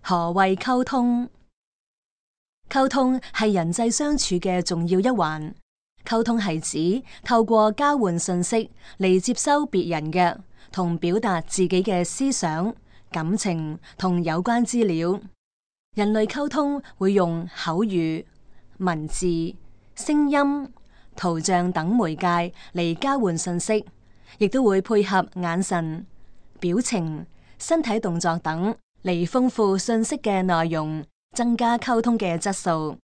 何謂溝通？溝通係人際相處嘅重要一環。溝通係指透過交換信息嚟接收別人嘅同表達自己嘅思想、感情同有關資料。人類溝通會用口語、文字、聲音、圖像等媒介嚟交換信息，亦都會配合眼神、表情、身體動作等嚟豐富信息嘅內容，增加溝通嘅質素。